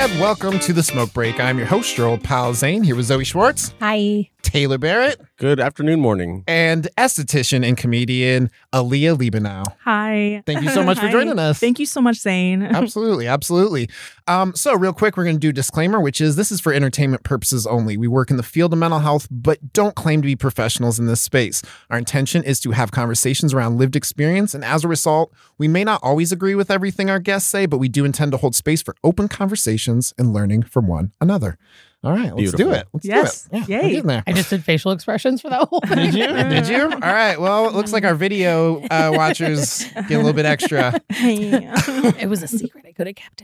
And welcome to The Smoke Break. I'm your host, your old pal Zane, here with Zoe Schwartz. Hi. Taylor Barrett. Good afternoon, morning. And esthetician and comedian Aaliyah Liebenow. Hi. Thank you so much for joining us. Thank you so much, Zane. Absolutely, absolutely. So real quick, we're going to do a disclaimer, which is this is for entertainment purposes only. We work in the field of mental health, but don't claim to be professionals in this space. Our intention is to have conversations around lived experience, and as a result, we may not always agree with everything our guests say, but we do intend to hold space for open conversations and learning from one another. All right, let's do it. Let's do it. Yeah, Yay. we're getting there. I just did facial expressions for that whole thing. Did you? Did you? All right. Well, it looks like our video watchers get a little bit extra. It was a secret. I could have kept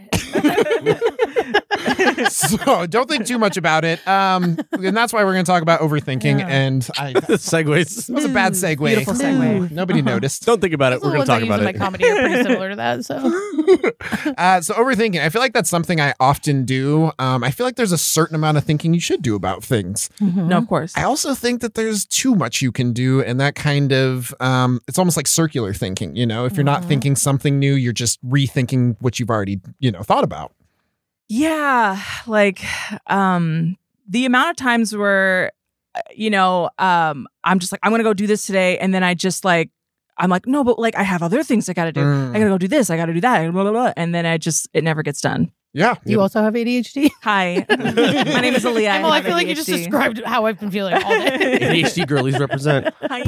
it. So don't think too much about it. And that's why we're going to talk about overthinking. Yeah. And Segues. that was a bad segue. Beautiful segue. Nobody noticed. Don't think about it. We're going to talk about My it. comedy are pretty similar to that. So So overthinking, I feel like that's something I often do. I feel like there's a certain amount of thinking you should do about things. No, of course. I also think that there's too much you can do, and that kind of it's almost like circular thinking. You know, if you're not thinking something new, you're just rethinking what you've already thought about. Yeah. Like the amount of times where, I'm just like, I'm going to go do this today. And then I'm like, no, but like I have other things I got to do. I got to go do this. I got to do that. Blah, blah, blah. And then it never gets done. Yeah. you also have ADHD? Hi. My name is Aaliyah. Well, I feel like you just described how I've been feeling all day. ADHD girlies represent. Hi.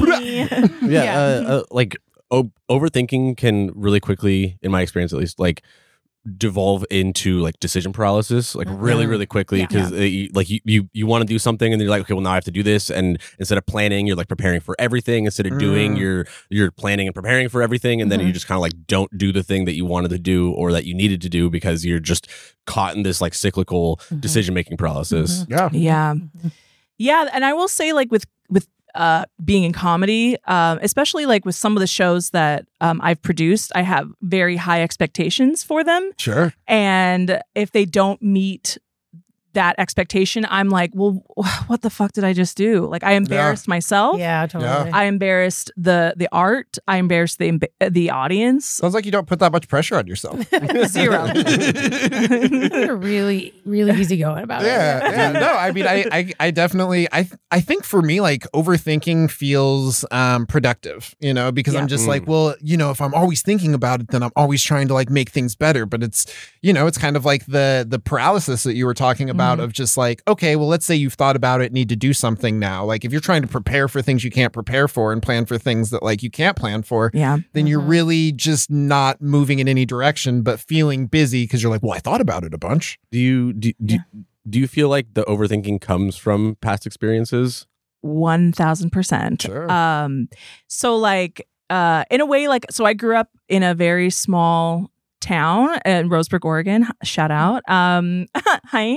Overthinking can really quickly, in my experience at least, like devolve into like decision paralysis, like really quickly, because you want to do something and then you're like, okay, well now I have to do this, and instead of planning, you're like preparing for everything. Instead of doing, you're planning and preparing for everything, and then you just kind of like don't do the thing that you wanted to do or that you needed to do because you're just caught in this like cyclical decision making paralysis. Yeah. And I will say, like with being in comedy, especially like with some of the shows that I've produced, I have very high expectations for them. Sure. And if they don't meet that expectation, I'm like, well, what the fuck did I just do? Like, I embarrassed myself. Yeah, totally. Yeah. I embarrassed the art. I embarrassed the audience. Sounds like you don't put that much pressure on yourself. Zero. You're really, really easygoing about it. Yeah. No, I mean, I definitely, I think for me, like overthinking feels productive, because I'm just like, well, if I'm always thinking about it, then I'm always trying to like make things better. But it's, it's kind of like the paralysis that you were talking about of just like, okay, well, let's say you've thought about it, need to do something now. Like if you're trying to prepare for things you can't prepare for and plan for things that like you can't plan for, then you're really just not moving in any direction, but feeling busy because you're like, well, I thought about it a bunch. Do you feel like the overthinking comes from past experiences? 1000%. Sure. So like, in a way, like, so I grew up in a very small town in Roseburg, Oregon. Shout out. Hi.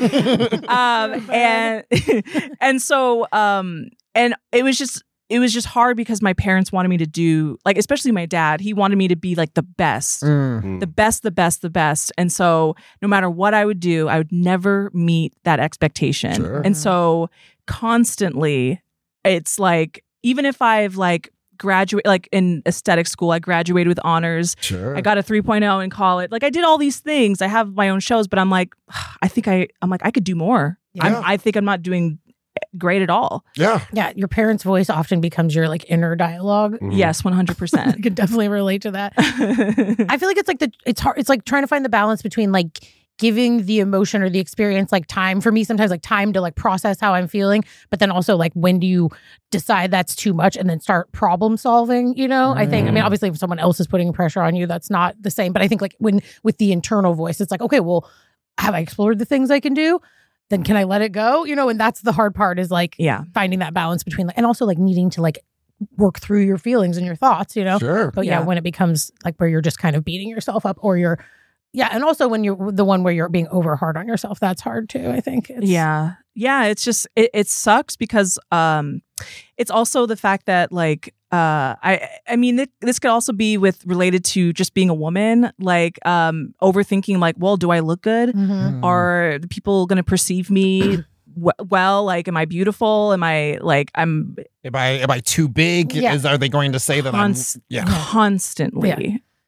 And so, and it was just hard because my parents wanted me to do, like, especially my dad, he wanted me to be like the best. The best. And so no matter what I would do, I would never meet that expectation. Sure. And so constantly it's like, even if I've like graduate, like in aesthetic school, I graduated with honors. Sure. I got a 3.0 in college. Like I did all these things. I have my own shows, but I'm like, I could do more. Yeah. I think I'm not doing great at all. Yeah. Yeah, your parents' voice often becomes your like inner dialogue. Yes, 100%. I can definitely relate to that. I feel like it's like it's hard. It's like trying to find the balance between like giving the emotion or the experience like time, for me sometimes like time to like process how I'm feeling, but then also like when do you decide that's too much and then start problem solving, I think, obviously if someone else is putting pressure on you, that's not the same, but I think like when with the internal voice, it's like, okay, well, have I explored the things I can do? Then can I let it go? And that's the hard part is like finding that balance between like, and also like needing to like work through your feelings and your thoughts, Sure. But when it becomes like where you're just kind of beating yourself up or you're, and also when you're the one where you're being over hard on yourself, that's hard too, I think. It's just, it sucks because it's also the fact that like, this could also be related to just being a woman, like overthinking like, well, do I look good? Are the people going to perceive me well? Like, am I beautiful? Am I like, am I too big? Are they going to say that I'm constantly?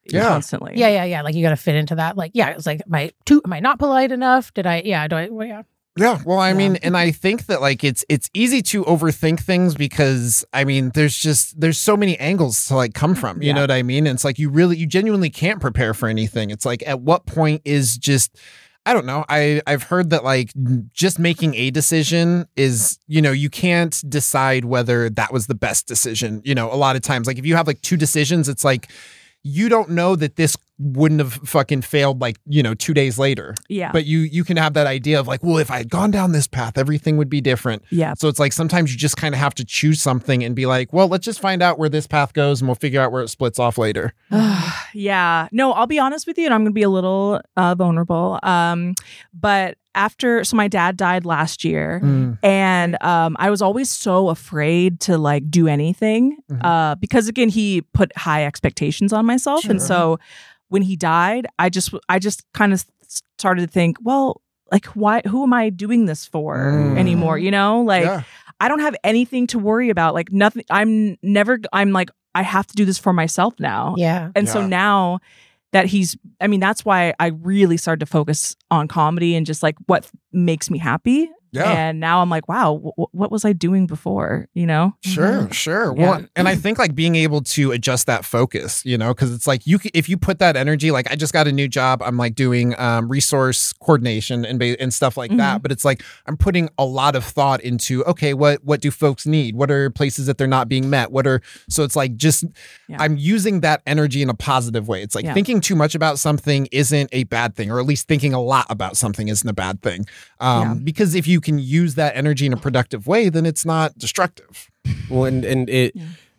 constantly. Yeah. Like you got to fit into that. Like, yeah, it's like, am I not polite enough? Yeah. Well, I mean, and I think that like it's easy to overthink things because I mean, there's so many angles to like come from, you know what I mean? And it's like you genuinely can't prepare for anything. It's like at what point is just, I don't know. I've heard that like just making a decision is, you know, you can't decide whether that was the best decision. You know, a lot of times, like if you have like two decisions, it's like, you don't know that this wouldn't have fucking failed like, you know, 2 days later. Yeah. But you can have that idea of like, well, if I had gone down this path, everything would be different. Yeah. So it's like sometimes you just kind of have to choose something and be like, well, let's just find out where this path goes and we'll figure out where it splits off later. Yeah. No, I'll be honest with you, and I'm going to be a little vulnerable. But so my dad died last year, and I was always so afraid to like do anything because again, he put high expectations on myself. Sure. And so when he died, I just kind of started to think, well, like who am I doing this for anymore? You know, like I don't have anything to worry about, like nothing. I'm like, I have to do this for myself now. Yeah. And so now that that's why I really started to focus on comedy and just like what makes me happy. Yeah. And now I'm like, wow, what was I doing before? You know? Sure. Yeah. Well, and I think like being able to adjust that focus, you know, because it's like if you put that energy, like I just got a new job, I'm like doing resource coordination and stuff like that. But it's like I'm putting a lot of thought into, okay, what do folks need? What are places that they're not being met? So it's like just I'm using that energy in a positive way. It's like thinking too much about something isn't a bad thing, or at least thinking a lot about something isn't a bad thing. Because if you can use that energy in a productive way, then it's not destructive. Well, and it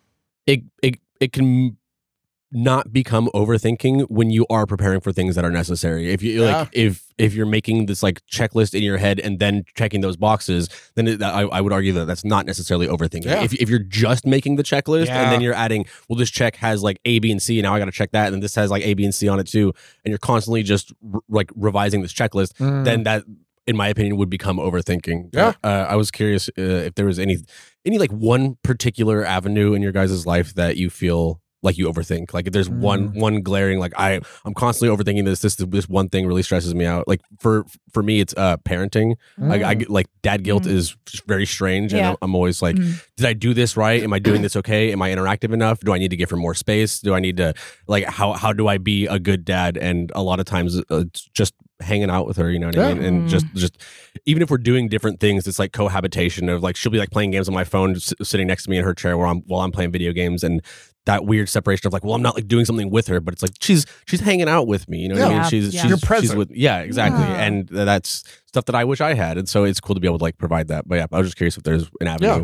can not become overthinking when you are preparing for things that are necessary. If you like, if you're making this like checklist in your head and then checking those boxes, then I would argue that that's not necessarily overthinking. Yeah. If you're just making the checklist and then you're adding, well, this check has like A, B, and C, and now I got to check that, and then this has like A, B, and C on it too, and you're constantly just like revising this checklist, then that, in my opinion, would become overthinking. Yeah. I was curious if there was any like one particular avenue in your guys' life that you feel like you overthink. Like if there's one glaring, like I'm constantly overthinking this one thing really stresses me out. Like for me, it's parenting. I get like dad guilt is very strange, and I'm always like, did I do this right? Am I doing this okay? Am I interactive enough? Do I need to give her more space? Do I need to like how do I be a good dad? And a lot of times it's just hanging out with her, you know what I mean? And just even if we're doing different things, it's like cohabitation of like she'll be like playing games on my phone, sitting next to me in her chair while I'm playing video games, and that weird separation of like, well, I'm not like doing something with her, but it's like she's hanging out with me, you know what I mean? She's you're present. She's with exactly. And that's stuff that I wish I had, and so it's cool to be able to like provide that. But I was just curious if there's an avenue.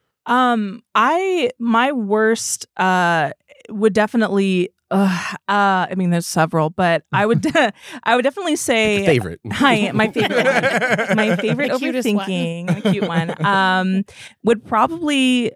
My worst would definitely I mean, there's several, but I would definitely say favorite. My favorite one. My favorite overthinking, the cute one, would probably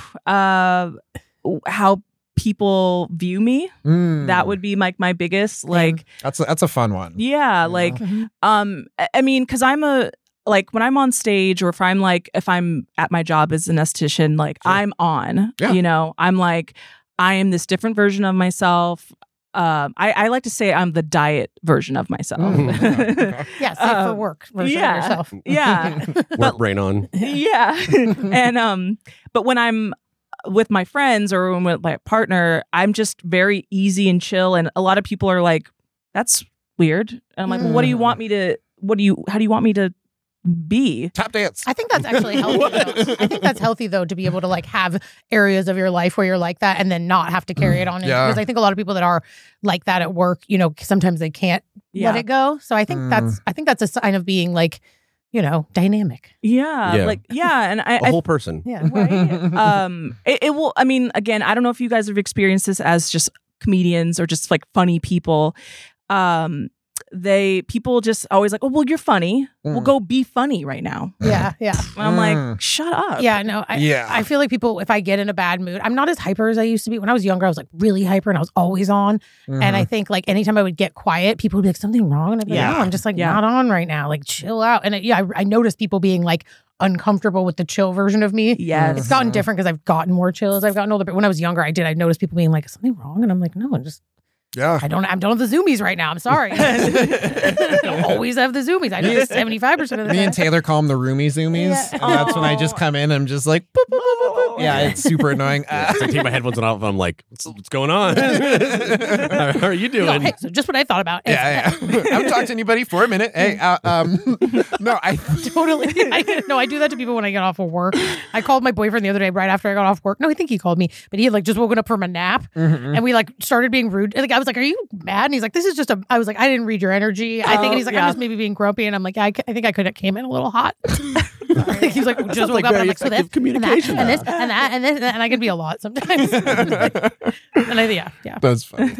how people view me. That would be like my biggest like. That's a fun one. Yeah, like I mean, because like when I'm on stage, or if I'm at my job as an esthetician, like I'm on. You know, I'm like, I am this different version of myself. I like to say I'm the diet version of myself. Yeah, safe for work version of yourself. Yeah. Work brain on. Yeah. And but when I'm with my friends or with my partner, I'm just very easy and chill. And a lot of people are like, that's weird. And I'm like, well, how do you want me to be? Tap dance. I think that's actually healthy though. I think that's healthy though, to be able to like have areas of your life where you're like that and then not have to carry it on. Because I think a lot of people that are like that at work, you know, sometimes they can't let it go. So I think that's a sign of being like, you know, dynamic. And a whole person. Yeah. Right. It will, I mean, again, I don't know if you guys have experienced this as just comedians or just like funny people. People just always like, oh, well, you're funny. We'll go be funny right now. Yeah. And I'm like, shut up. Yeah, no. I feel like people, if I get in a bad mood, I'm not as hyper as I used to be. When I was younger, I was like really hyper and I was always on. And I think like anytime I would get quiet, people would be like, something wrong? And I'd be like, no, I'm just like not on right now. Like chill out. And I noticed people being like uncomfortable with the chill version of me. Yes. It's gotten different because I've gotten more chill as I've gotten older. But when I was younger, I noticed people being like, is something wrong? And I'm like, no, I'm just Yeah. I'm done with the zoomies right now. I'm sorry. I don't always have the zoomies. I do this 75% of the time. Me and Taylor call them the roomie zoomies. Yeah. And that's when I just come in and I'm just like, boop, boop, boop, boop, boop. Yeah, it's super annoying. So I take my headphones off and I'm like, what's going on? How are you doing? No, hey, so just what I thought about. Yeah. I haven't talked to anybody for a minute. Hey, no, I Totally. I do that to people when I get off of work. I called my boyfriend the other day right after I got off work. No, I think he called me, but he had like just woken up from a nap, and we like started being rude. Like I was like, "Are you mad?" And he's like, "This is just a." I was like, "I didn't read your energy." I think, and he's like, "I'm just maybe being grumpy," and I'm like, "Yeah, I think I could have came in a little hot." He's like, "Just woke up," and I'm like, "So this communication and this and that and this," and I can be a lot sometimes. Yeah. That's funny.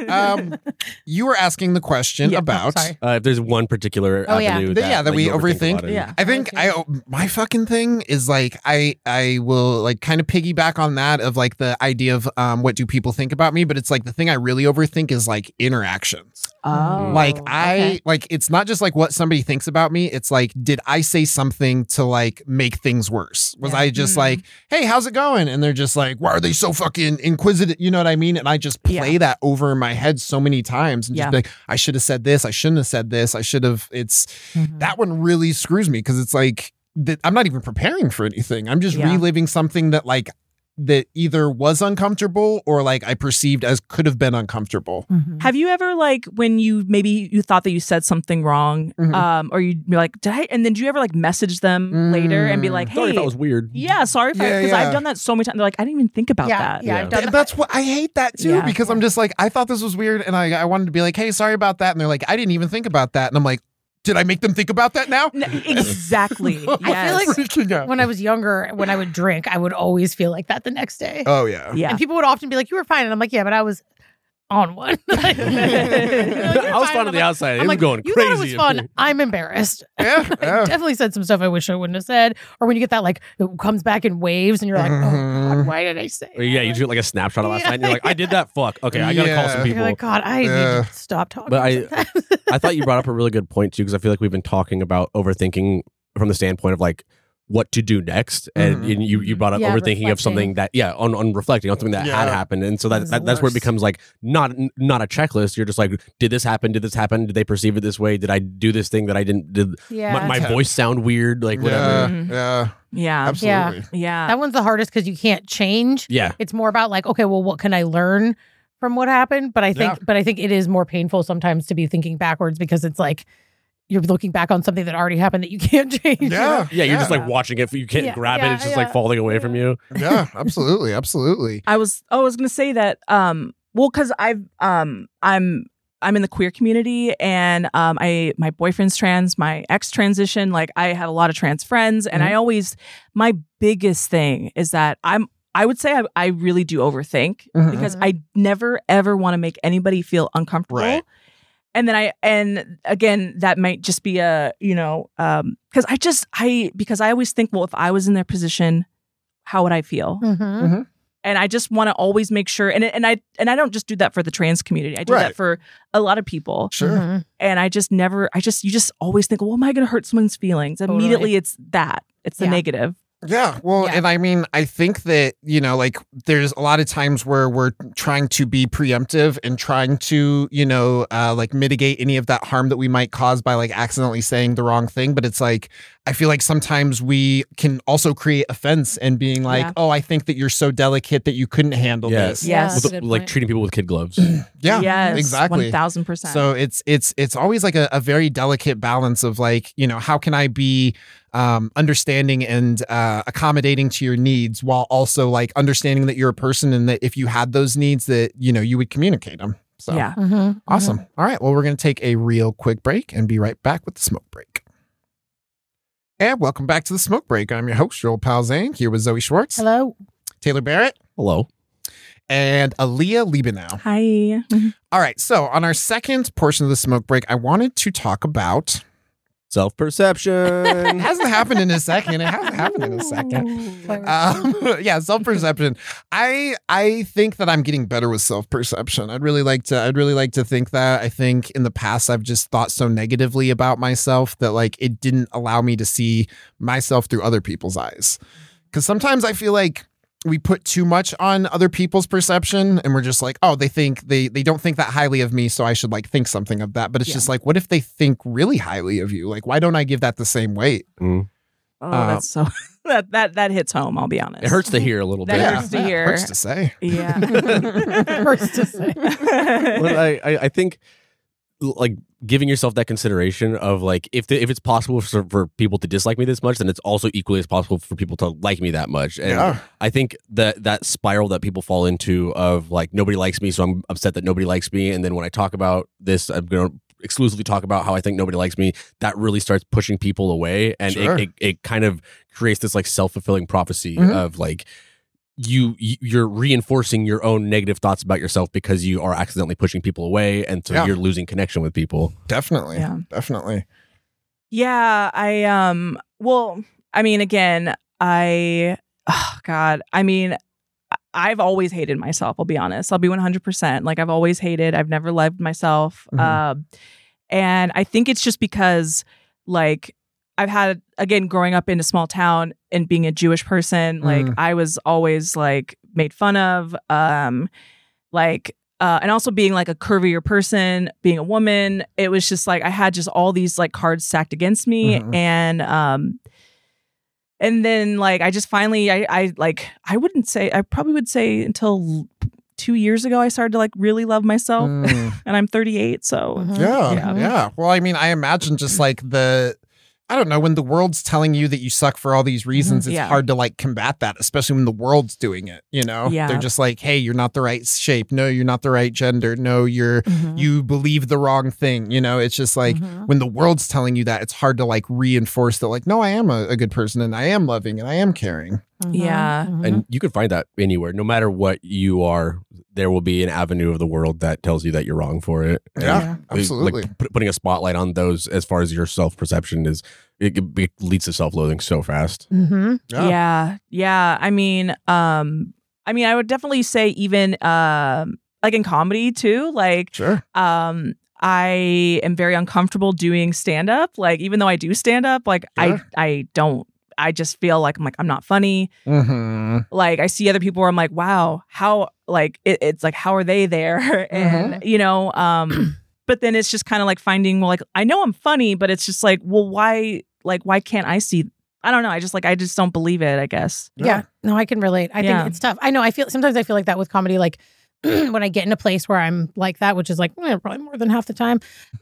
You were asking the question about. Sorry. If there's one particular Oh, yeah. avenue that like, we you overthink. about it. Yeah. I think my fucking thing is like I will like kind of piggyback on that of like the idea of what do people think about me, but it's like the thing I really overthink is like interactions. Oh, Like okay. like it's not just like what somebody thinks about me. It's like, did I say something to like make things worse? Was I just like, hey, how's it going? And they're just like, why are they so fucking inquisitive? You know what I mean? And I just play that over in my head so many times and just be like, I should have said this. I shouldn't have said this. I should have. It's that one really screws me because it's like that I'm not even preparing for anything. I'm just reliving something that like that either was uncomfortable or like I perceived as could have been uncomfortable. Have you ever like when you thought that you said something wrong, or you'd be like, did I? And then do you ever like message them later and be like, hey, Sorry if that was weird. yeah, sorry if because I've done that so many times. They're like, I didn't even think about that. Yeah, I've done that. That's what I hate that too because I'm just like, I thought this was weird and I wanted to be like, hey, sorry about that. And they're like, I didn't even think about that. And I'm like, did I make them think about that now? No, exactly. I feel like when I was younger, when I would drink, I would always feel like that the next day. Oh yeah. And people would often be like, you were fine. And I'm like, yeah, but I was on one. I was fun on the outside. It was going you crazy. Thought it was fun. I'm embarrassed. Yeah. I definitely said some stuff I wish I wouldn't have said. Or when you get that like it comes back in waves and you're like, oh God, why did I say Or, yeah, you do like a snapshot of last night and you're like, I did that. Fuck. Okay, I gotta call some people. You're like, God, I need to stop talking. But I thought you brought up a really good point too, because I feel like we've been talking about overthinking from the standpoint of like what to do next, and you brought up overthinking of something that on reflecting on something that had happened, and so that's where it becomes like not a checklist. You're just like, did this happen? Did they perceive it this way? Did I do this thing that I didn't? Did my voice sound weird? Like whatever. Yeah, absolutely. Yeah. That one's the hardest because you can't change. Yeah, it's more about like, okay, well, what can I learn from what happened? But I think it is more painful sometimes to be thinking backwards because it's like you're looking back on something that already happened that you can't change. Yeah. You're just like watching it. You can't grab it. It's just like falling away from you. Yeah, absolutely. I was gonna say that. Well, because I'm in the queer community, and my boyfriend's trans, my ex transition. Like I have a lot of trans friends, and my biggest thing is that I would say I really do overthink because I never ever want to make anybody feel uncomfortable. Right. And then again, that might just be a, because I always think, well, if I was in their position, how would I feel? And I just want to always make sure, and I don't just do that for the trans community. I do that for a lot of people. Sure. And you just always think, well, am I going to hurt someone's feelings? Totally. Immediately it's the negative. Yeah. Well, and I mean, I think that, like there's a lot of times where we're trying to be preemptive and trying to, like mitigate any of that harm that we might cause by like accidentally saying the wrong thing. But it's like, I feel like sometimes we can also create offense and being like, oh, I think that you're so delicate that you couldn't handle this. Yes. Like treating people with kid gloves. Yeah. Yes, exactly. 1000%. So it's always like a very delicate balance of like, how can I be understanding and accommodating to your needs while also like understanding that you're a person and that if you had those needs that, you would communicate them. So awesome. All right. Well, we're going to take a real quick break and be right back with the smoke break. And welcome back to the Smoke Break. I'm your host, your old pal Zane, here with Zoe Schwartz. Hello. Taylor Barrett. Hello. And Aaliyah Liebenow. Hi. All right. So on our second portion of the Smoke Break, I wanted to talk about self-perception. It hasn't happened in a second. Yeah, self-perception. I think that I'm getting better with self-perception. I'd really like to think that. I think in the past I've just thought so negatively about myself that like it didn't allow me to see myself through other people's eyes. Because sometimes I feel like we put too much on other people's perception, and we're just like, oh, they don't think that highly of me, so I should like think something of that. But it's just like, what if they think really highly of you? Like, why don't I give that the same weight? Mm. Oh, that's so that hits home. I'll be honest. It hurts to hear a little bit. That hurts to hear. Hurts to say. Yeah. Hurts to say. Well, I think like giving yourself that consideration of like if it's possible for people to dislike me this much, then it's also equally as possible for people to like me that much. And I think that spiral that people fall into of like nobody likes me, so I'm upset that nobody likes me, and then when I talk about this, I'm going to exclusively talk about how I think nobody likes me. That really starts pushing people away, and it kind of creates this like self-fulfilling prophecy of like you're reinforcing your own negative thoughts about yourself because you are accidentally pushing people away, and so you're losing connection with people. Definitely. Yeah, well, I mean, again, I've always hated myself. I'll be honest. I'll be 100%. Like, I've always hated. I've never loved myself. And I think it's just because, like, I've had, again, growing up in a small town and being a Jewish person, like, I was always, like, made fun of, and also being, like, a curvier person, being a woman. It was just, like, I had just all these, like, cards stacked against me. And then, like, I just finally, I probably would say until 2 years ago, I started to like really love myself, and I'm 38. So yeah. Well, I mean, I imagine just like I don't know, when the world's telling you that you suck for all these reasons, it's hard to like combat that, especially when the world's doing it, you know? They're just like, hey, you're not the right shape. No, you're not the right gender. No, you believe the wrong thing. You know, it's just like when the world's telling you that, it's hard to like reinforce that, like, no, I am a good person, and I am loving, and I am caring. And you can find that anywhere. No matter what you are, there will be an avenue of the world that tells you that you're wrong for it. Yeah, absolutely. Like, putting a spotlight on those as far as your self-perception is, it leads to self-loathing so fast. Yeah. I mean, I would definitely say even like in comedy too, like I am very uncomfortable doing stand-up. Like, even though I do stand-up, like I just feel like I'm not funny. Like, I see other people where I'm like, wow, how, like, it's like, how are they there? And, you know, but then it's just kind of like finding, well, like, I know I'm funny, but it's just like, well, why can't I see? I don't know. I just don't believe it, I guess. Yeah. No, I can relate. I think it's tough. I know. Sometimes I feel like that with comedy, like, when I get in a place where I'm like that, which is like probably more than half the time.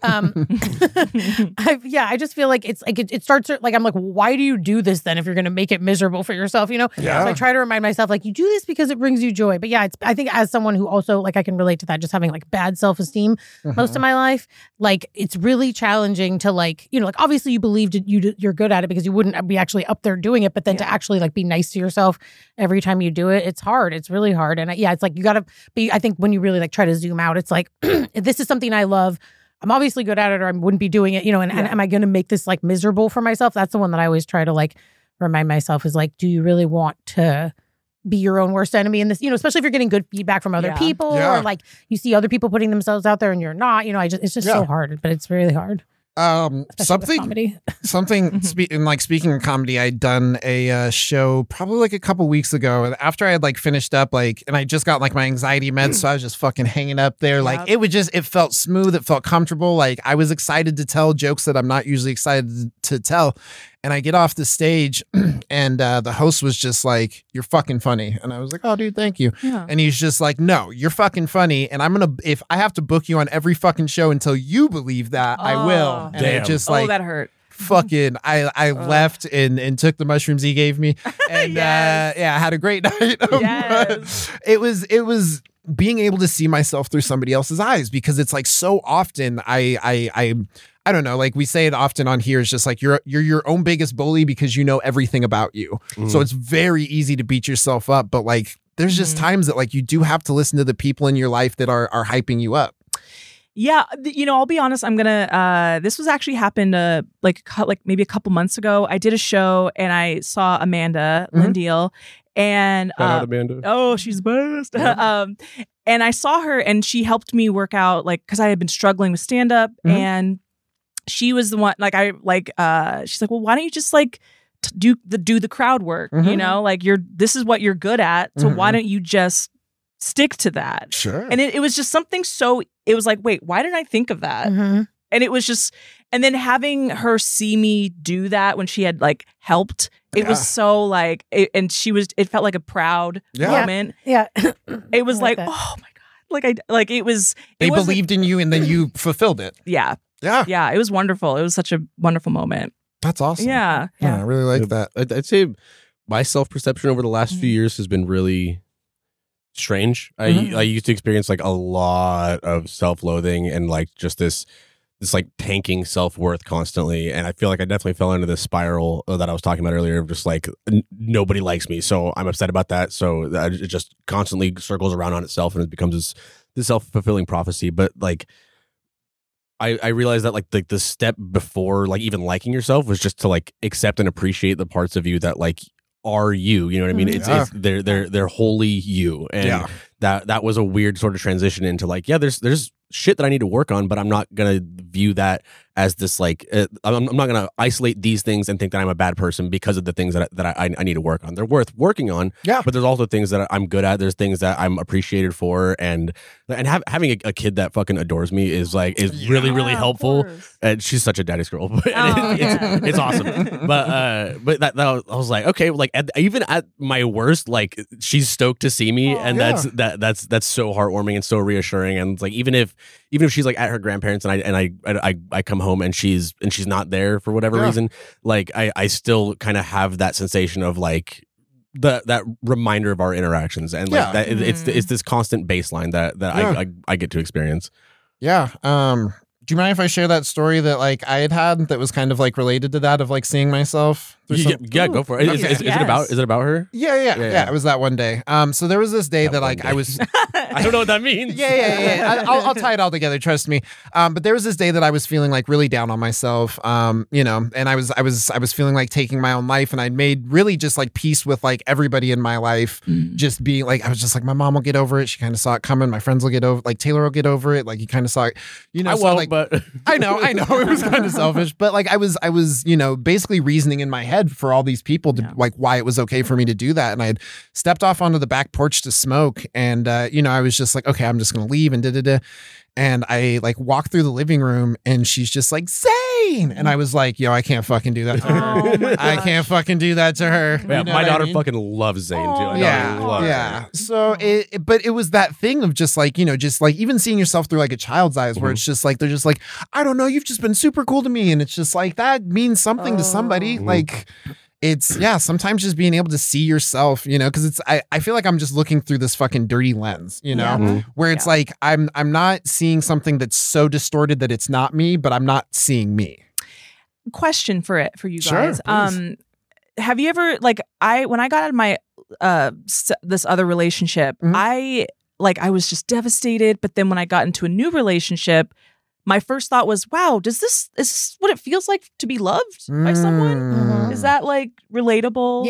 I just feel like it's like it starts like, I'm like, why do you do this then if you're going to make it miserable for yourself, you know? So I try to remind myself, like, you do this because it brings you joy. But yeah, I think as someone who also, like, I can relate to that, just having like bad self-esteem most of my life, like, it's really challenging to, like, you know, like, obviously you believed you're good at it because you wouldn't be actually up there doing it, but then to actually like be nice to yourself every time you do it, it's hard. It's really hard. And it's like, you gotta be, I think when you really like try to zoom out, it's like, this is something I love. I'm obviously good at it, or I wouldn't be doing it, you know, and am I going to make this like miserable for myself? That's the one that I always try to like remind myself is like, do you really want to be your own worst enemy in this, you know, especially if you're getting good feedback from other people or like you see other people putting themselves out there and you're not, you know, it's just so hard, but it's really hard. Speaking of comedy, I'd done a show probably like a couple weeks ago after I had like finished up, like, and I just got like my anxiety meds, so I was just fucking hanging up there. Like, it felt smooth, it felt comfortable. Like, I was excited to tell jokes that I'm not usually excited to tell. And I get off the stage and the host was just like, you're fucking funny. And I was like, oh, dude, thank you. Yeah. And he's just like, no, you're fucking funny. And if I have to book you on every fucking show until you believe that, I will. And it just like, that hurt. Fucking, I left and took the mushrooms he gave me. And I had a great night. It was being able to see myself through somebody else's eyes, because it's like so often I don't know, like we say it often on here, it's just like you're your own biggest bully because you know everything about you. So it's very easy to beat yourself up, but like there's just times that like you do have to listen to the people in your life that are hyping you up. Yeah, you know, I'll be honest, I'm gonna this was actually happened like maybe a couple months ago. I did a show and I saw Amanda Lindeal, and shout out Amanda. Oh, she's the best. And I saw her and she helped me work out, like, because I had been struggling with stand-up, and she was the one, like, she's like, well, why don't you just like do the crowd work. You know, like this is what you're good at. So why don't you just stick to that? Sure. And it was just something it was like, wait, why didn't I think of that? And it was just, and then having her see me do that when she had like helped, it was so like, it felt like a proud moment. Yeah. It was like, that. oh my God. They believed in you and then you fulfilled it. Yeah. Yeah. Yeah. It was wonderful. It was such a wonderful moment. That's awesome. Yeah. Yeah. I really like that. I'd say my self-perception over the last few years has been really strange. I used to experience like a lot of self-loathing and like just this like tanking self-worth constantly, and I feel like I definitely fell into this spiral that I was talking about earlier of just like nobody likes me, so I'm upset about that, so that it just constantly circles around on itself and it becomes this self-fulfilling prophecy. But like I realized that like the step before like even liking yourself was just to like accept and appreciate the parts of you that like are you know what I mean? It's they're wholly you, and that was a weird sort of transition into like there's shit that I need to work on, but I'm not gonna view that as this like I'm not gonna isolate these things and think that I'm a bad person because of the things that I need to work on. They're worth working on, but there's also things that I'm good at. There's things that I'm appreciated for, and having a kid that fucking adores me is really really helpful. And she's such a daddy's girl, but it's awesome. But that I was like, okay, like even at my worst, like she's stoked to see me, and that's so heartwarming and so reassuring. And it's like even if she's like at her grandparents and I come home and she's not there for whatever reason, like I still kind of have that sensation of like that reminder of our interactions, and like that it's this constant baseline that I get to experience. Do you mind if I share that story that like I had that was kind of like related to that of like seeing myself? Yeah, go for it. Is it about her? Yeah. It was that one day. So there was this day that like I was. I don't know what that means. Yeah. I'll tie it all together. Trust me. But there was this day that I was feeling like really down on myself. You know, and I was feeling like taking my own life, and I'd made really just like peace with like everybody in my life. Just being like, I was just like, my mom will get over it. She kind of saw it coming. My friends will get over. Like Taylor will get over it. Like he kind of saw it. You know, but I know it was kind of selfish, but like I was you know basically reasoning in my head for all these people to like why it was okay for me to do that, and I had stepped off onto the back porch to smoke, and you know I was just like, okay, I'm just gonna leave and and I like walked through the living room, and she's just like, Zane, and I was like, yo, I can't fucking do that to her. I can't fucking do that to her. Yeah, you know my daughter I mean? fucking loves Zane too. Yeah. So but it was that thing of just like, you know, just like even seeing yourself through like a child's eyes, where it's just like they're just like, I don't know, you've just been super cool to me, and it's just like that means something to somebody. Like it's sometimes just being able to see yourself, you know, because it's I feel like I'm just looking through this fucking dirty lens, you know, where it's like I'm not seeing something that's so distorted that it's not me, but I'm not seeing me. Question for you Sure, guys. please. Have you ever when I got out of my this other relationship, I was just devastated, but then when I got into a new relationship, my first thought was, wow, is this what it feels like to be loved by someone? Is that like relatable?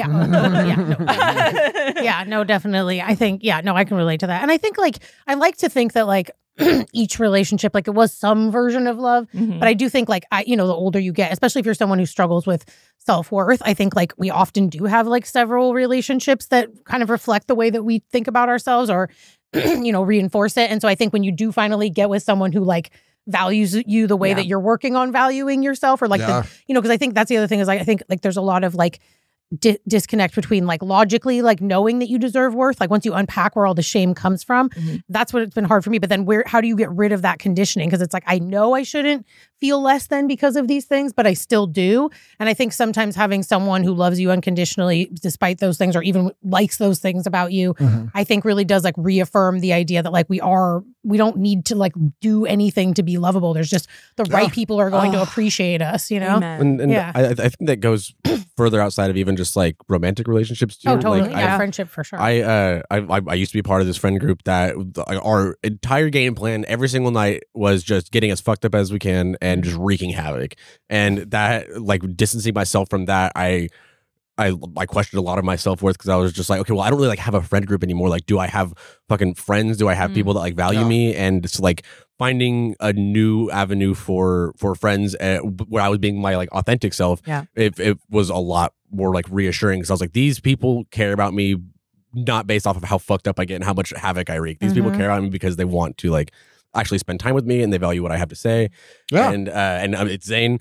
Yeah, no, definitely. I think, I can relate to that. And I think like, I like to think that like each relationship, like it was some version of love, but I do think like, the older you get, especially if you're someone who struggles with self-worth, I think like we often do have like several relationships that kind of reflect the way that we think about ourselves or, reinforce it. And so I think when you do finally get with someone who like values you the way that you're working on valuing yourself, or like because I think that's the other thing is like I think like there's a lot of like disconnect between like logically like knowing that you deserve worth, like once you unpack where all the shame comes from, that's what it's been hard for me. But then how do you get rid of that conditioning? Because it's like I know I shouldn't feel less than because of these things, but I still do. And I think sometimes having someone who loves you unconditionally despite those things, or even likes those things about you, I think really does like reaffirm the idea that like we don't need to like do anything to be lovable. There's just the right people are going to appreciate us, you know? And I think that goes further outside of even just like romantic relationships too. Oh, totally. Like, friendship for sure. I used to be part of this friend group that our entire game plan every single night was just getting as fucked up as we can and just wreaking havoc. And that like distancing myself from that, I questioned a lot of my self-worth because I was just like, okay, well, I don't really like have a friend group anymore. Like, do I have fucking friends? Do I have people that like value me? And it's like finding a new avenue for friends where I was being my like authentic self. Yeah. It was a lot more like reassuring because I was like, these people care about me not based off of how fucked up I get and how much havoc I wreak. These people care about me because they want to like actually spend time with me and they value what I have to say. Yeah. And it's Zane.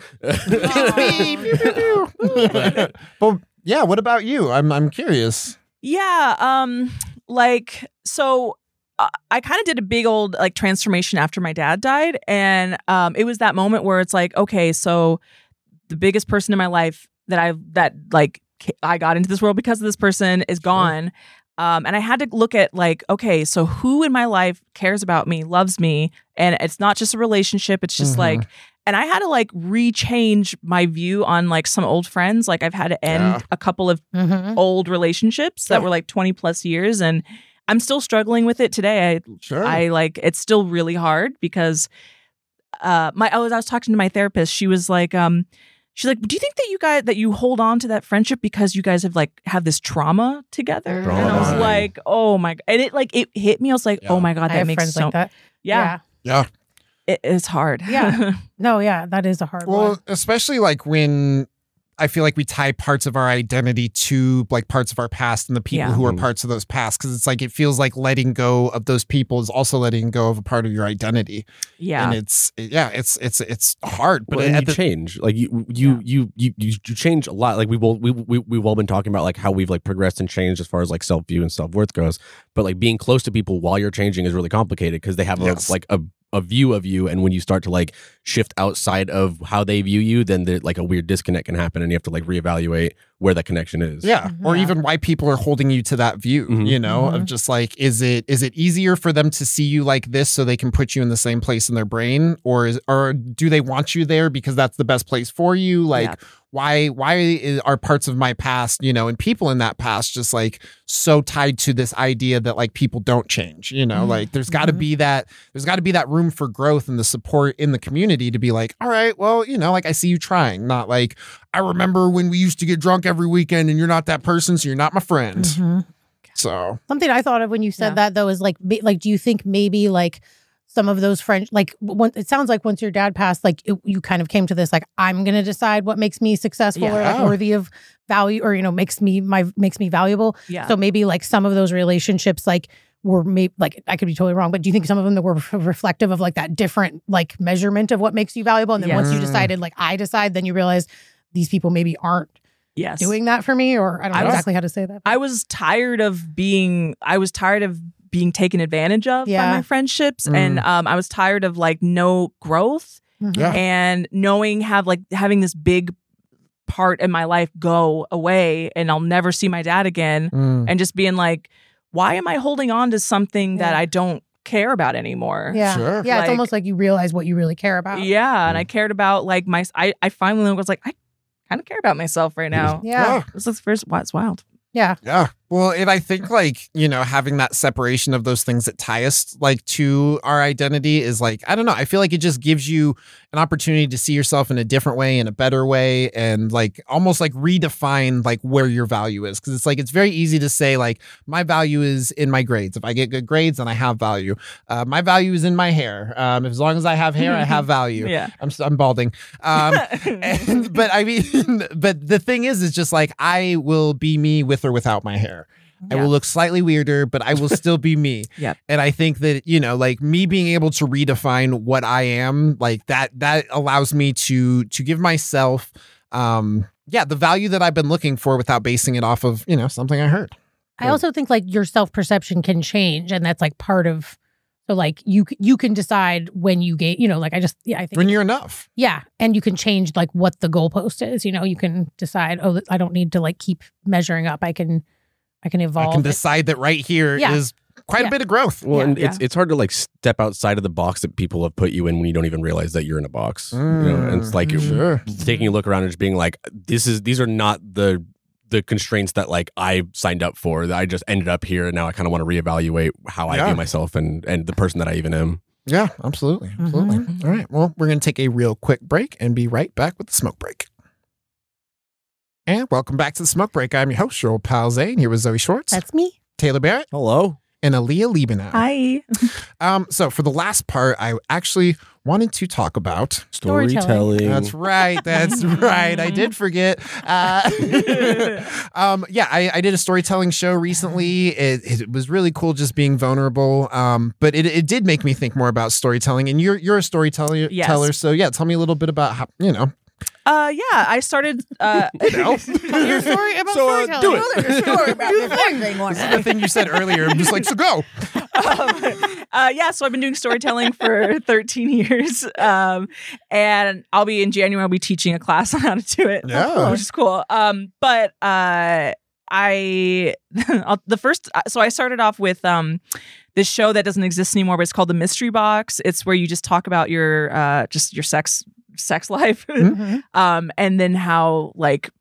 Well, yeah. What about you? I'm curious. Yeah. Like, so I kind of did a big old like transformation after my dad died. And it was that moment where it's like, okay, so the biggest person in my life that I got into this world because of this person is gone. And I had to look at like, okay, so who in my life cares about me, loves me? And it's not just a relationship. It's just like, and I had to like rechange my view on like some old friends. Like I've had to end a couple of old relationships that were like 20 plus years. And I'm still struggling with it today. I like, it's still really hard because I was talking to my therapist. She was like, she's like, do you think that you hold on to that friendship because you guys have this trauma together? And I was like, oh my God. And it hit me. I was like, oh my God, that makes friends so like that. Yeah. It's hard. Yeah. No, yeah, that is a hard one. Well, especially like when I feel like we tie parts of our identity to like parts of our past and the people who are parts of those past. Cause it's like, it feels like letting go of those people is also letting go of a part of your identity. Yeah. And it's hard, but you change. Like you change a lot. Like we've all been talking about like how we've like progressed and changed as far as like self-view and self-worth goes. But like being close to people while you're changing is really complicated because they have a view of you, and when you start to like shift outside of how they view you, then like a weird disconnect can happen, and you have to like reevaluate where that connection is. Or even why people are holding you to that view. You know, of just like, is it easier for them to see you like this so they can put you in the same place in their brain, or do they want you there because that's the best place for you? Like, why are parts of my past, you know, and people in that past just like so tied to this idea that like people don't change, you know, like there's got to be that room for growth and the support in the community to be like, all right, well, you know, like I see you trying, not like, I remember when we used to get drunk every weekend and you're not that person, so you're not my friend. So something I thought of when you said that though is like, do you think maybe like some of those friends, like it sounds like once your dad passed, like you kind of came to this, like, I'm going to decide what makes me successful or like worthy of value, or, you know, makes me valuable. Yeah. So maybe like some of those relationships, like were maybe like, I could be totally wrong, but do you think some of them that were reflective of like that different like measurement of what makes you valuable? And then once you decided, like I decide, then you realize these people maybe aren't doing that for me, or I don't know exactly how to say that. I was tired of being taken advantage of by my friendships. And I was tired of like no growth and having this big part in my life go away and I'll never see my dad again. And just being like, why am I holding on to something that I don't care about anymore? Yeah. Sure. Yeah. Like, it's almost like you realize what you really care about. Yeah. And I cared about like I finally was like, I kind of care about myself right now. Yeah. This is first, it's wild. Yeah. Yeah. Well, and I think like, you know, having that separation of those things that tie us like to our identity is like, I don't know. I feel like it just gives you an opportunity to see yourself in a different way, in a better way, and like almost like redefine like where your value is. Cause it's like, it's very easy to say like, my value is in my grades. If I get good grades, then I have value. My value is in my hair. As long as I have hair, I have value. Yeah. I'm balding. But I mean, but the thing is just like, I will be me with or without my hair. I will look slightly weirder, but I will still be me. And I think that, you know, like me being able to redefine what I am, like that allows me to give myself, the value that I've been looking for without basing it off of, you know, something I heard. I also think like your self-perception can change, and that's like part of, so like you can decide when you get, you know, like I think when you're enough. Yeah. And you can change like what the goalpost is, you know, you can decide, oh, I don't need to like keep measuring up. I can evolve. I can decide that right here is quite a bit of growth. Well, and it's hard to like step outside of the box that people have put you in when you don't even realize that you're in a box. You know, and it's like taking a look around and just being like, these are not the constraints that like I signed up for. That I just ended up here, and now I kind of want to reevaluate how I view myself and the person that I even am. Yeah, absolutely. All right. Well, we're going to take a real quick break and be right back with the smoke break. And welcome back to the Smoke Break. I'm your host, your old pal Zane, here with Zoe Schwartz. That's me. Taylor Barrett. Hello. And Aaliyah Liebenau. Hi. So for the last part, I actually wanted to talk about Storytelling. That's right. That's right. I did forget. Yeah, I did a storytelling show recently. It was really cool just being vulnerable. But it did make me think more about storytelling. And you're a storyteller. Yes. So yeah, tell me a little bit about how, Yeah, I started. Your story about storytelling. do it. Your story about this thing one This is the thing you said earlier. I'm just like, so go. So I've been doing storytelling for 13 years. And in January, I'll be teaching a class on how to do it. Yeah. Which is cool. But I started off with this show that doesn't exist anymore, but it's called The Mystery Box. It's where you just talk about your sex life. And then how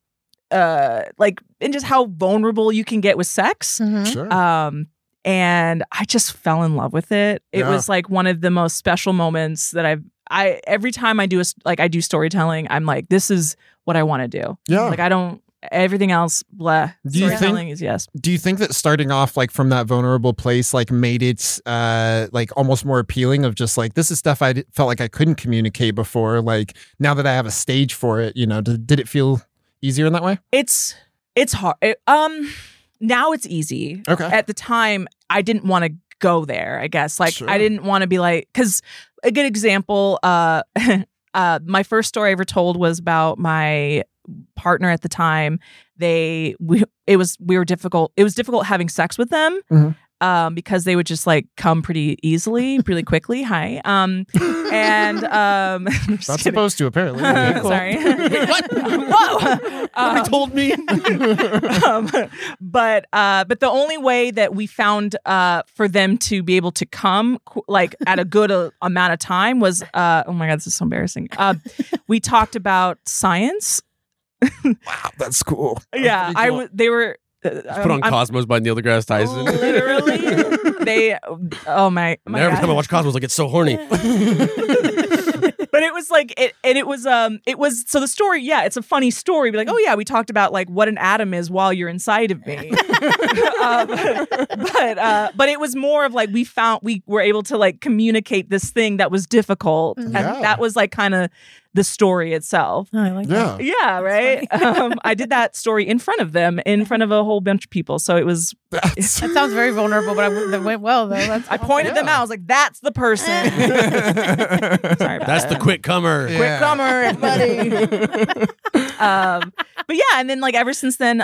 and just how vulnerable you can get with sex. Sure. And I just fell in love with it. It Yeah. was like one of the most special moments that every time I do storytelling, I'm like, this is what I want to do. Yeah. Like everything else, blah. Do you Storytelling is yes. Do you think that starting off like from that vulnerable place like made it like almost more appealing of just like this is stuff I felt like I couldn't communicate before, like now that I have a stage for it, did it feel easier in that way? It's hard. Now it's easy. Okay. At the time, I didn't want to go there, I guess. Like, Sure. I didn't want to be like, because a good example, my first story I ever told was about my partner at the time. It was difficult having sex with them. Mhm. Because they would just like come pretty easily, really quickly. Hi. Not supposed to, apparently. Okay, cool. Sorry. Whoa! Nobody told me. But the only way that we found for them to be able to come like at a good amount of time was oh my God, this is so embarrassing. We talked about science. Wow, that's cool. That's Yeah, pretty cool. They were. Put on Cosmos by Neil deGrasse Tyson. Literally, my Every God. time I watch Cosmos, I get so horny. But it was like it was so the story, yeah, it's a funny story. Be like, oh yeah, we talked about like what an atom is while you're inside of me. But it was more of like we were able to like communicate this thing that was difficult, and Yeah. that was like kind of the story itself. Oh, I like that. Yeah. Yeah, right. I did that story in front of them, in front of a whole bunch of people. So it was. That's- That sounds very vulnerable, but that went well though. I pointed them out. I was like, "That's the person." Sorry about That's that. the quick comer. Yeah. Quick comer, everybody. But yeah, and then like ever since then,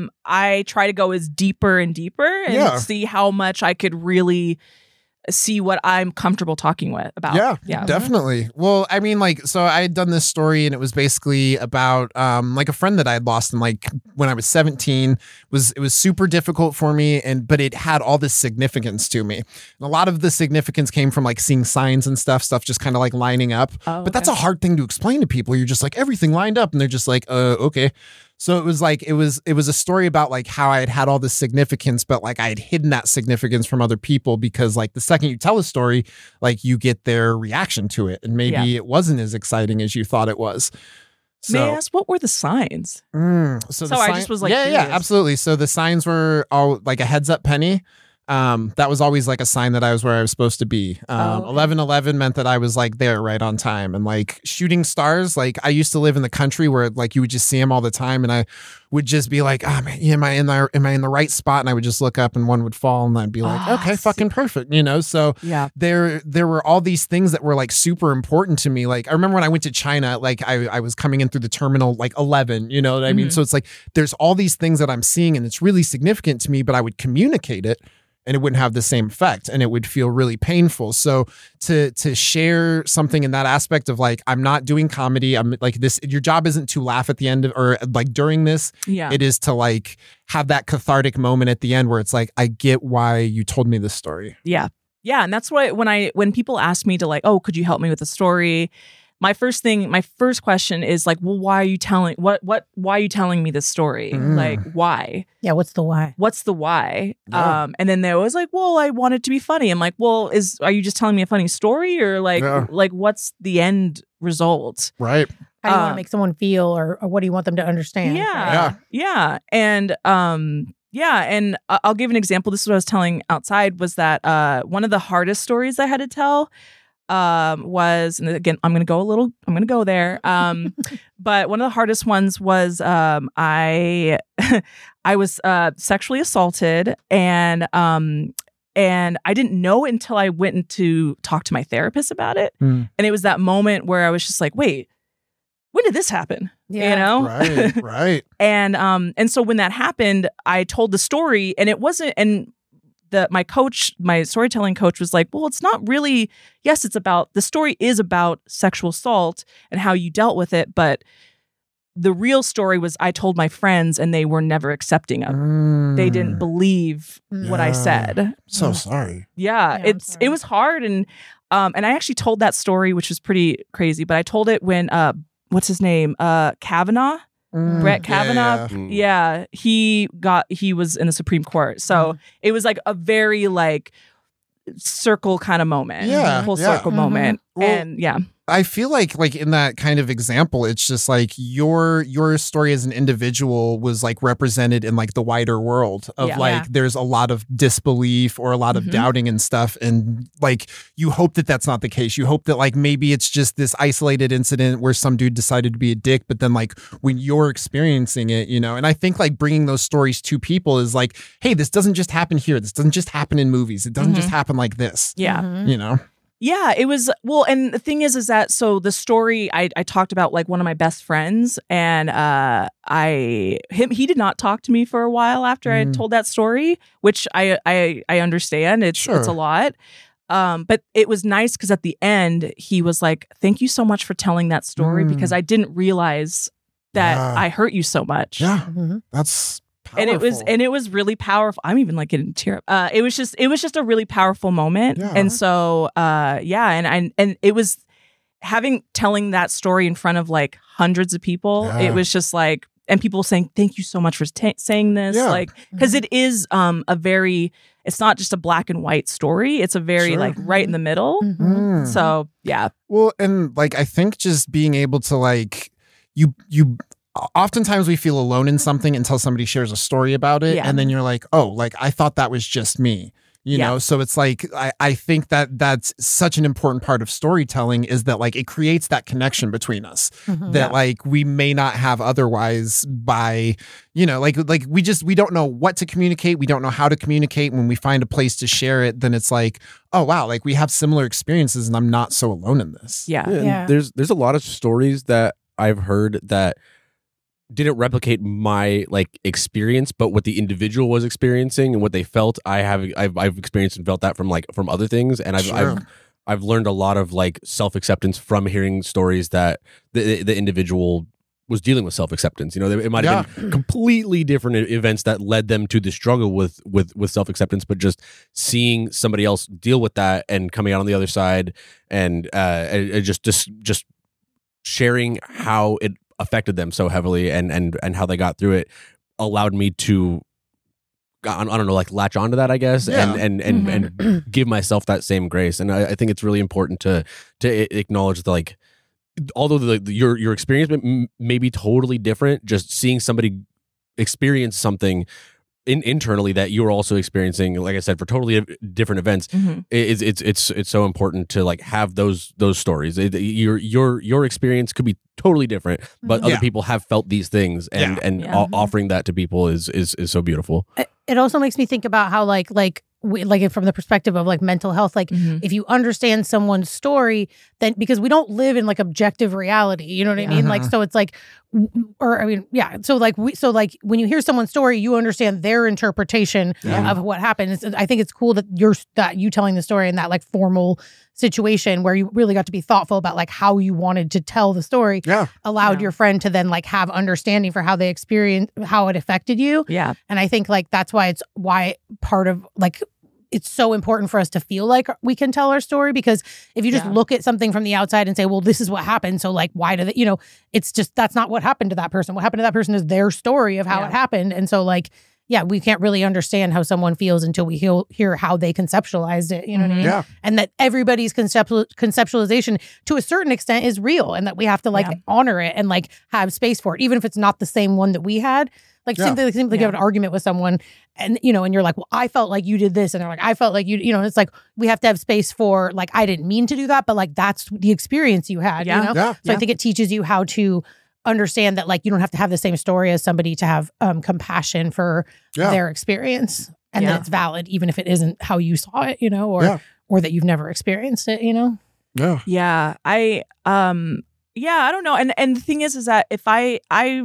I try to go as deeper and deeper and Yeah. see how much I could really see what I'm comfortable talking about. Yeah, definitely. Well, I mean, like, so I had done this story and it was basically about like a friend that I had lost in like when I was 17. It was super difficult for me, but it had all this significance to me. And a lot of the significance came from like seeing signs and stuff just kind of like lining up. Oh, But that's a hard thing to explain to people. You're just like everything lined up and they're just like, okay. So it was like it was a story about like how I had all this significance, but like I had hidden that significance from other people because like the second you tell a story, like you get their reaction to it, and maybe it wasn't as exciting as you thought it was. So, May I ask what were the signs? so the I just was, like, yeah, curious. absolutely. So the signs were all like a heads up penny. That was always like a sign that I was where I was supposed to be. 11:11 meant that I was like there right on time. And like shooting stars, like I used to live in the country where like you would just see them all the time, and I would just be like, oh man, am I in the right spot? And I would just look up and one would fall, and I'd be like, okay, fucking perfect, So Yeah. there were all these things that were like super important to me. Like I remember when I went to China, like I was coming in through the terminal like 11, you know what I mean? So it's like there's all these things that I'm seeing and it's really significant to me, but I would communicate it and it wouldn't have the same effect and it would feel really painful. So to share something in that aspect of like, I'm not doing comedy. I'm like this, your job isn't to laugh at the end of, or like during this, Yeah. it is to like have that cathartic moment at the end where it's like, I get why you told me this story. Yeah. Yeah. And that's why when people ask me to like, oh, could you help me with a story? My first question is like, well, why are you telling me this story? Like, why? Yeah, what's the why? What's the why? Yeah. And then they're always like, well, I want it to be funny. I'm like, well, are you just telling me a funny story or like, like what's the end result? Right. How do you want to make someone feel or what do you want them to understand? Yeah. And Yeah, and I'll give an example. This is what I was telling outside, was that one of the hardest stories I had to tell was, and again, I'm going to go there. But one of the hardest ones was I was sexually assaulted, and I didn't know until I went to talk to my therapist about it. And it was that moment where I was just like, wait, when did this happen? Yeah. You know? Right. And so when that happened, I told the story, and it wasn't, and my storytelling coach was like, well, it's not really, yes, the story is about sexual assault and how you dealt with it, but the real story was I told my friends and they were never accepting of it. They didn't believe what I said. So sorry. Yeah, it was hard, and I actually told that story, which was pretty crazy, but I told it when what's his name? Kavanaugh? Brett Kavanaugh. Yeah. He was in the Supreme Court. So it was like a very like circle kind of moment. Yeah. Full circle moment. Well, and yeah. I feel like in that kind of example, it's just like your story as an individual was like represented in like the wider world of there's a lot of disbelief or a lot of doubting and stuff. And like, you hope that that's not the case. You hope that like maybe it's just this isolated incident where some dude decided to be a dick, but then like when you're experiencing it, you know, and I think like bringing those stories to people is like, hey, this doesn't just happen here. This doesn't just happen in movies. It doesn't just happen like this. Yeah. You know? Yeah, it was, well, and the thing is that, so the story I talked about like one of my best friends, and he did not talk to me for a while after I had told that story, which I understand. It's a lot. But it was nice because at the end he was like, thank you so much for telling that story, because I didn't realize that I hurt you so much. Yeah. That's powerful. And it was really powerful. I'm even like getting tear up. It was just a really powerful moment. Yeah. And so and it was telling that story in front of like hundreds of people. Yeah. It was just like, and people saying thank you so much for saying this, like, because it is it's not just a black and white story. It's a very like right in the middle. So yeah. Well, and like I think just being able to like you oftentimes we feel alone in something until somebody shares a story about it. And then you're like, oh, like I thought that was just me, you know? So it's like, I think that that's such an important part of storytelling, is that like, it creates that connection between us that like we may not have otherwise by, you know, like we don't know what to communicate. We don't know how to communicate. When we find a place to share it, then it's like, oh wow, like we have similar experiences and I'm not so alone in this. Yeah. There's a lot of stories that I've heard that didn't replicate my like experience, but what the individual was experiencing and what they felt. I've experienced and felt that from other things, and I've learned a lot of like self-acceptance from hearing stories that the individual was dealing with self-acceptance. You know, it might have been completely different events that led them to the struggle with self-acceptance, but just seeing somebody else deal with that and coming out on the other side, and just sharing how it affected them so heavily and how they got through it allowed me to, I don't know, like latch onto that, I guess, and give myself that same grace. And I think it's really important to acknowledge that, like, although your experience may be totally different, just seeing somebody experience something internally that you're also experiencing, like I said, for totally different events, it's so important to like have those stories. Your experience could be totally different, but other people have felt these things, and offering that to people is so beautiful. It also makes me think about how like from the perspective of like mental health, like if you understand someone's story, then because we don't live in like objective reality, you know what I mean? Like, so it's like, So like when you hear someone's story, you understand their interpretation of what happened. I think it's cool that you telling the story in that like formal situation where you really got to be thoughtful about like how you wanted to tell the story. Allowed your friend to then like have understanding for how they experienced, how it affected you. And I think like that's why part of like, it's so important for us to feel like we can tell our story, because if you just look at something from the outside and say, well, this is what happened, so like, why do they, you know, it's just, that's not what happened to that person. What happened to that person is their story of how it happened. And so like, we can't really understand how someone feels until we hear how they conceptualized it. You know what I mean? Yeah. And that everybody's conceptualization to a certain extent is real, and that we have to like honor it and like have space for it, even if it's not the same one that we had. Like simply you have an argument with someone and, you know, and you're like, well, I felt like you did this. And they're like, I felt like you know, it's like, we have to have space for like, I didn't mean to do that, but like, that's the experience you had, you know? Yeah. So I think it teaches you how to understand that like, you don't have to have the same story as somebody to have compassion for their experience. And that it's valid, even if it isn't how you saw it, you know, or that you've never experienced it, you know? Yeah. Yeah. I don't know. And the thing is that if I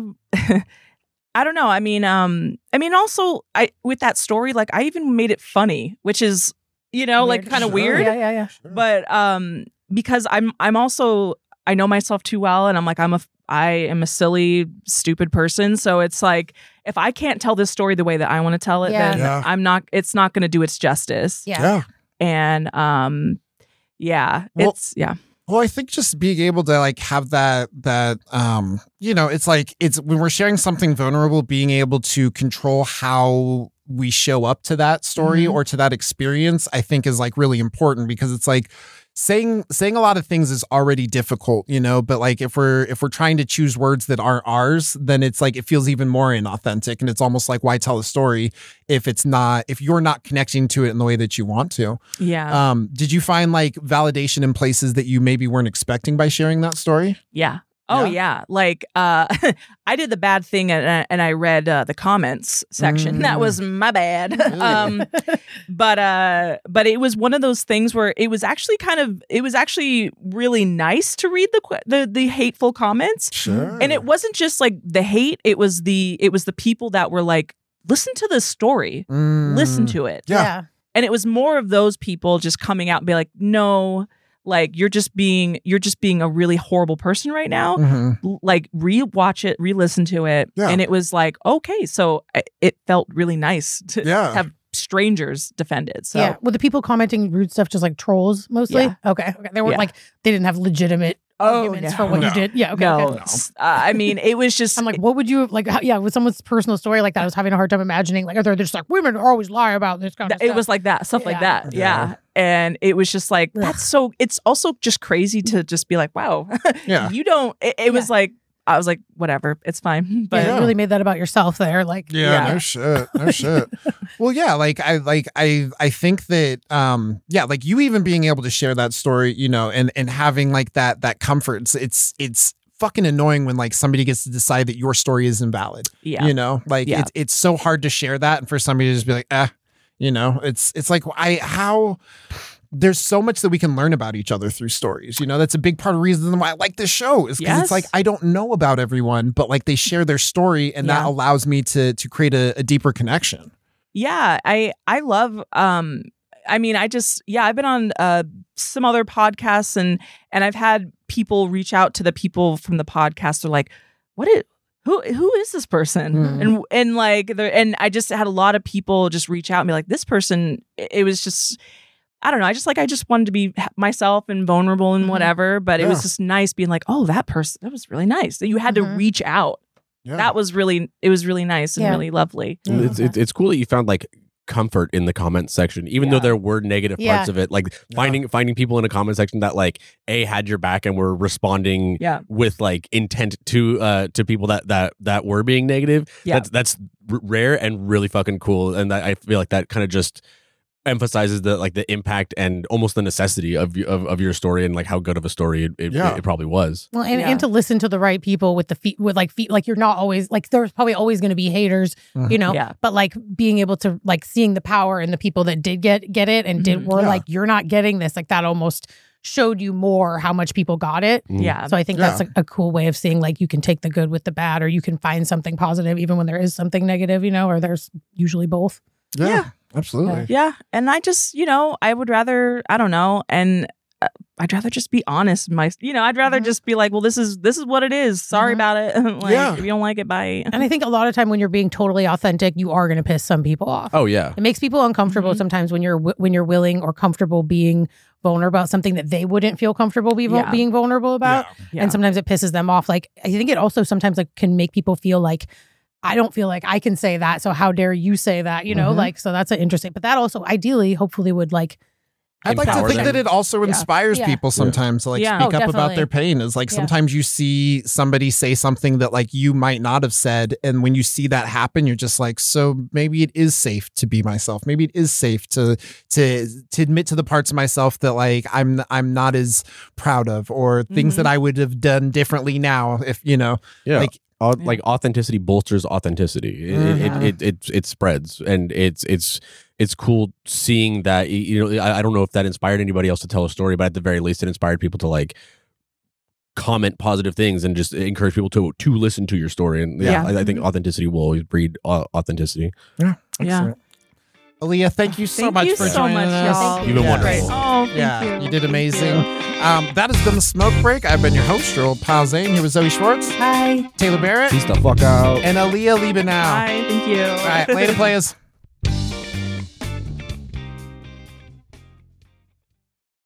I don't know. I mean, also with that story, like I even made it funny, which is, you know, weird. Like kind of weird. Yeah. Sure. But because I'm also, I know myself too well, and I'm like, I am a silly, stupid person. So it's like, if I can't tell this story the way that I want to tell it, then it's not going to do its justice. Yeah. And Well, I think just being able to like have that you know, it's like when we're sharing something vulnerable, being able to control how we show up to that story or to that experience, I think is like really important, because it's like saying a lot of things is already difficult, you know, but like if we're trying to choose words that aren't ours, then it's like it feels even more inauthentic, and it's almost like, why tell a story if you're not connecting to it in the way that you want to. Yeah. Did you find like validation in places that you maybe weren't expecting by sharing that story? Yeah. Oh yeah. Like I did the bad thing and I read the comments section. That was my bad. But it was one of those things where it was actually really nice to read the hateful comments. Sure. And it wasn't just like the hate, it was the people that were like, listen to this story. Listen to it. Yeah. And it was more of those people just coming out and be like, no, like you're just being a really horrible person right now. Like re-watch it, re-listen to it. Yeah. And it was like, okay, so it felt really nice to have strangers defend it. So were the people commenting rude stuff just like trolls mostly? Yeah. Okay. They weren't like, they didn't have legitimate arguments for what you did. Yeah. Okay. No. Okay. I mean, it was just. I'm like, what would you like? With someone's personal story like that, I was having a hard time imagining. Like, they're just like, women always lie about this kind of stuff. It was like that, stuff like that. Yeah. And it was just like, that's so. It's also just crazy to just be like, wow, you don't. It was like, I was like, whatever, it's fine. But you really made that about yourself there. Like, no shit. Well, yeah, I think that, like you even being able to share that story, you know, and having like that comfort, it's fucking annoying when like somebody gets to decide that your story is invalid. Yeah. You know, like it's so hard to share that. And for somebody to just be like, you know, it's like, there's so much that we can learn about each other through stories. You know, that's a big part of the reason why I like this show, is because it's like, I don't know about everyone, but like they share their story, and that allows me to create a deeper connection. Yeah. I love, I've been on some other podcasts and I've had people reach out to the people from the podcast. They're like, who is this person? And like, and I just had a lot of people just reach out and be like, this person, it was just, I don't know. I just wanted to be myself and vulnerable and whatever, but it was just nice being like, oh, that person, that was really nice. You had to reach out. Yeah. It was really nice and really lovely. It's cool that you found like comfort in the comment section, even though there were negative parts of it. Like finding people in a comment section that like had your back and were responding with like intent to people that were being negative. Yeah. That's rare and really fucking cool. And I feel like that kind of just emphasizes the impact and almost the necessity of your story, and like how good of a story it probably was. Well, and to listen to the right people with like you're not always like, there's probably always going to be haters, you know, but like being able to like seeing the power in the people that did get it and were like, you're not getting this, like that almost showed you more how much people got it. Yeah. So I think that's a cool way of seeing like you can take the good with the bad, or you can find something positive even when there is something negative, you know, or there's usually both. Yeah. Absolutely. Yeah. And I just, you know, I would rather, I don't know. And I'd rather just be honest. I'd rather just be like, well, this is what it is. Sorry about it. If you don't like it, bye. And I think a lot of time when you're being totally authentic, you are going to piss some people off. Oh yeah. It makes people uncomfortable sometimes when you're willing or comfortable being vulnerable about something that they wouldn't feel comfortable being vulnerable about. Yeah. And sometimes it pisses them off. Like, I think it also sometimes like can make people feel like I don't feel like I can say that. So how dare you say that? You know, like, so that's interesting. But that also ideally, hopefully would like, I'd like to Empower think them. that it also inspires people sometimes to like Yeah. speak Oh, up about definitely. their pain. Is like sometimes you see somebody say something that like you might not have said, and when you see that happen, you're just like, so maybe it is safe to be myself. Maybe it is safe to admit to the parts of myself that like I'm not as proud of, or things that I would have done differently now. If you know, like. Like authenticity bolsters authenticity. It spreads, and it's cool seeing that. You know, I don't know if that inspired anybody else to tell a story, but at the very least, it inspired people to like comment positive things and just encourage people to listen to your story. And I think authenticity will always breed authenticity. Yeah. Yeah. Aaliyah, thank you so Thank much you for so joining much, us. y'all. You've been wonderful. Oh, thank Yeah, you. you did Thank amazing. you. That has been the Smoke Break. I've been your host, your old pal Zane, here with Zoe Schwartz, hi. Taylor Barrett, Peace the fuck out. and Aaliyah Liebenow. Bye. Thank you. All right, later, players.